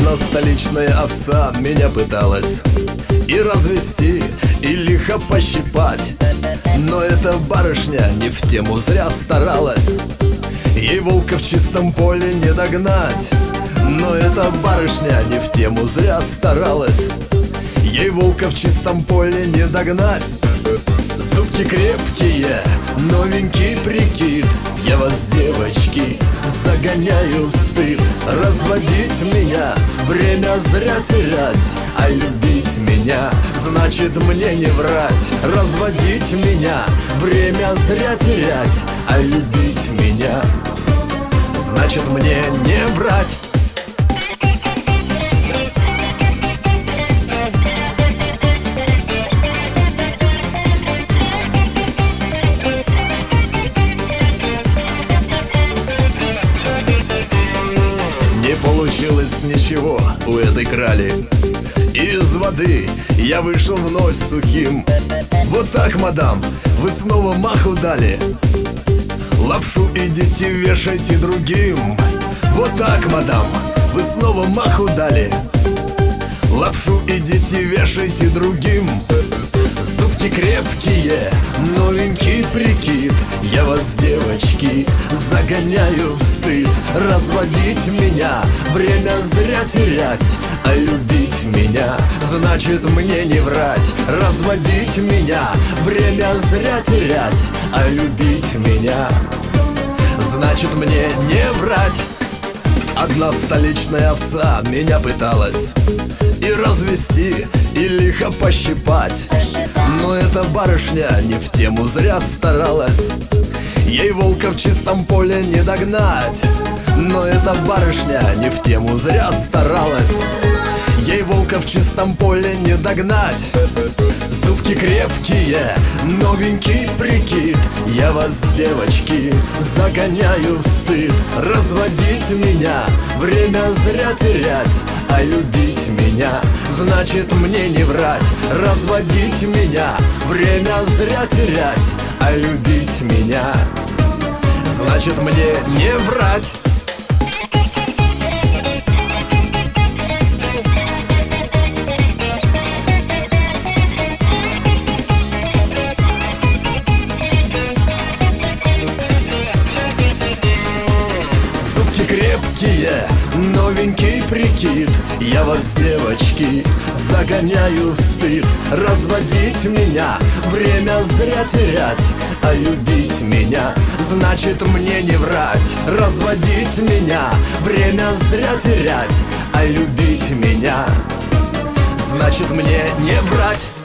Одна столичная овца меня пыталась и развести, и лихо пощипать. Но эта барышня не в тему зря старалась. Ей волка в чистом поле не догнать. Но эта барышня не в тему зря старалась. Ей волка в чистом поле не догнать. Зубки крепкие, новенький прикид. Я вас, девочки, загоняю в стыд. Разводить меня, время зря терять, а любить меня, значит мне не врать. Разводить меня, время зря терять, а любить меня, значит мне не врать. Не получилось ничего у этой крали. Из воды я вышел вновь сухим. Вот так, мадам, вы снова маху дали. Лапшу идите вешайте другим. Вот так, мадам, вы снова маху дали. Лапшу идите вешайте другим. Зубки крепкие, новенький прикид. Я вас, девочки, загоняю в стыд. Разводить меня, время зря терять, а любить меня, значит мне не врать. Разводить меня, время зря терять, а любить меня, значит мне не врать. Одна столичная овца меня пыталась и развести, и лихо пощипать. Но эта барышня не в тему зря старалась. Ей волка в чистом поле не догнать. Но эта барышня не в тему зря старалась. Ей волка в чистом поле не догнать. Зубки крепкие, новенький прикид. Я вас, девочки, загоняю в стыд. Разводить меня, время зря терять, а любить меня, значит мне не врать. Разводить меня, время зря терять, а любить меня, значит мне не врать. Крепкие, новенький прикид. Я вас, девочки, загоняю в стыд. Разводить меня, время зря терять, а любить меня, значит мне не врать. Разводить меня, время зря терять, а любить меня, значит мне не врать.